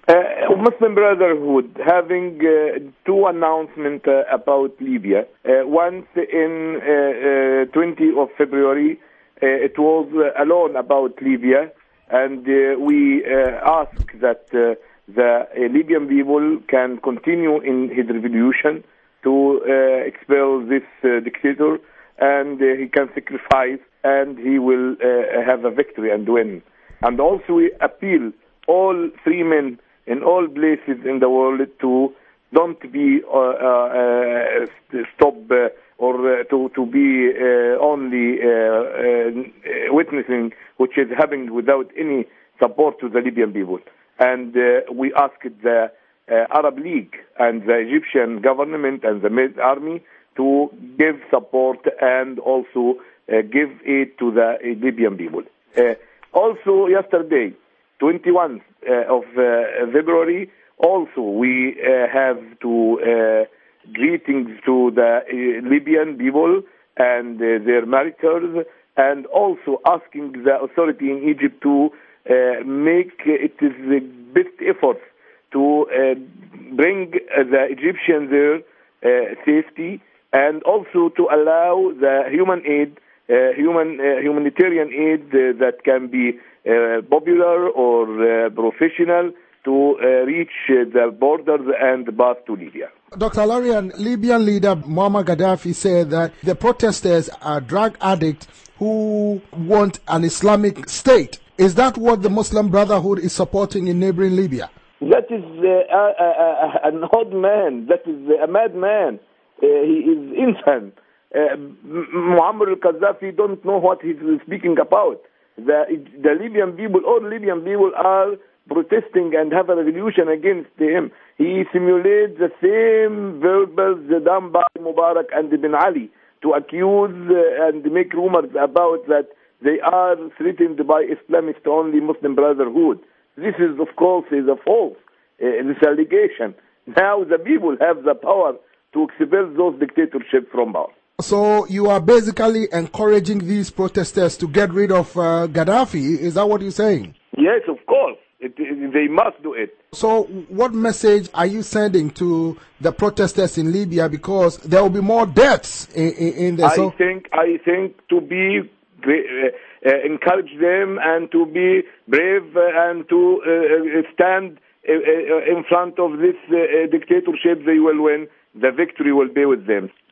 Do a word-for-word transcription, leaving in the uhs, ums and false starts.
Uh, Muslim Brotherhood having uh, two announcements uh, about Libya. Uh, once in uh, uh, twentieth of February, uh, it was uh, alone about Libya, and uh, we uh, ask that uh, the uh, Libyan people can continue in his revolution to uh, expel this uh, dictator, and uh, he can sacrifice, and he will uh, have a victory and win. And also we appeal all free men in all places in the world to don't be uh, uh, stop uh, or uh, to to be uh, only uh, uh, witnessing which is happening without any support to the Libyan people. And uh, we asked the uh, Arab League and the Egyptian government and the Med army to give support and also uh, give aid to the uh, Libyan people. Uh, also yesterday, twenty-first uh, of uh, February, also we uh, have to uh, greetings to the uh, Libyan people and uh, their martyrs, and also asking the authority in Egypt to uh, make it is the best efforts to uh, bring uh, the Egyptians their uh, safety, and also to allow the human aid, uh, human uh, humanitarian aid uh, that can be uh, popular or uh, professional to uh, reach uh, the borders and path to Libya. Doctor Larian, Libyan leader Muammar Gaddafi said that the protesters are drug addicts who want an Islamic state. Is that what the Muslim Brotherhood is supporting in neighboring Libya? That is uh, uh, uh, an odd man. That is a madman. Uh, he is insane. Uh, Muammar al-Gaddafi don't know what he's speaking about. The, the Libyan people, all Libyan people are protesting and have a revolution against him. He simulates the same verbals done by Mubarak and Ben Ali to accuse uh, and make rumors about that they are threatened by Islamist only Muslim Brotherhood. This is, of course, is a false, uh, this allegation. Now the people have the power to expel those dictatorships from power. So you are basically encouraging these protesters to get rid of uh, Gaddafi. Is that what you're saying? Yes, of course. It, it, they must do it. So what message are you sending to the protesters in Libya? Because there will be more deaths in, in, in there. I so think I think to be uh, uh, encourage them and to be brave uh, and to uh, stand uh, uh, in front of this uh, dictatorship. They will win. The victory will be with them.